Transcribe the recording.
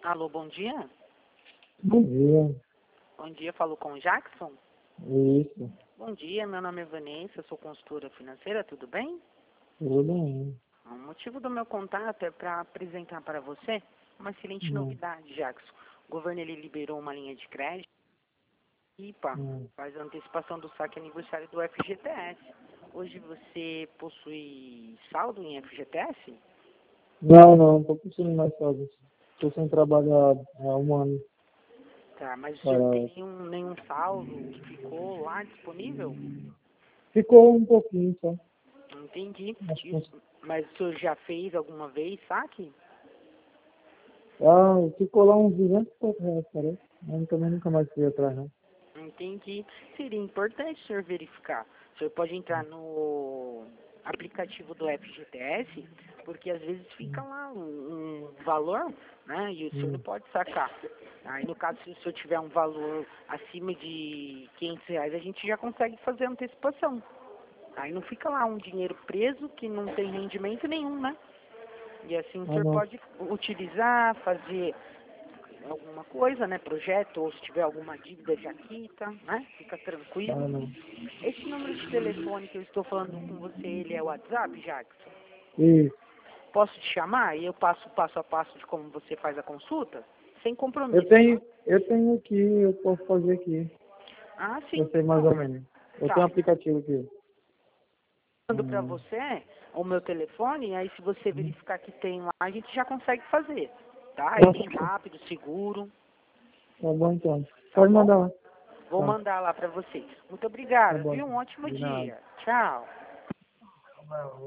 Alô, bom dia. Bom dia. Bom dia, falo com o Jackson. Isso. Bom dia, meu nome é Vanessa, sou consultora financeira, tudo bem? Tudo bem. O motivo do meu contato é para apresentar para você uma excelente Hum, novidade, Jackson. O governo ele liberou uma linha de crédito e hum. faz a antecipação do saque aniversário do FGTS. Hoje você possui saldo em FGTS? Não tô precisando mais fazer. Estou sem trabalhar há um ano. Tá, mas o senhor não tem Para... nenhum saldo que ficou lá disponível? Ficou um pouquinho só. Entendi. Acho que... Mas o senhor já fez alguma vez saque? Ficou lá uns 200 e poucos reais, parece. Mas também nunca mais fui atrás, não. Entendi. Seria importante o senhor verificar. O senhor pode entrar no aplicativo do FGTS, porque às vezes fica lá um valor, né? E o senhor não Hum. pode sacar. Aí no caso, se o senhor tiver um valor acima de R$ 500, a gente já consegue fazer a antecipação. Aí não fica lá um dinheiro preso que não tem rendimento nenhum, né? E assim o senhor Não. pode utilizar, fazer alguma coisa, né, projeto, ou se tiver alguma dívida já quita, né, fica tranquilo. Não. Esse número de telefone que eu estou falando com você, ele é o WhatsApp, Jackson? Isso. Posso te chamar e eu passo passo a passo de como você faz a consulta? Sem Eu compromisso, tá? tenho, eu tenho aqui, eu posso fazer aqui. Ah, Eu sim, sei mais não, ou menos. Eu tenho um tá. aplicativo aqui. Mando para Hum. você o meu telefone, aí se você Hum. verificar que tem lá, a gente já consegue fazer, tá? É Tá, bem rápido, seguro, tá bom então. tá Pode bom? mandar lá. Vou Tá, mandar lá para você. Muito tá obrigada, bom viu? então. Um ótimo De nada. dia. Tchau.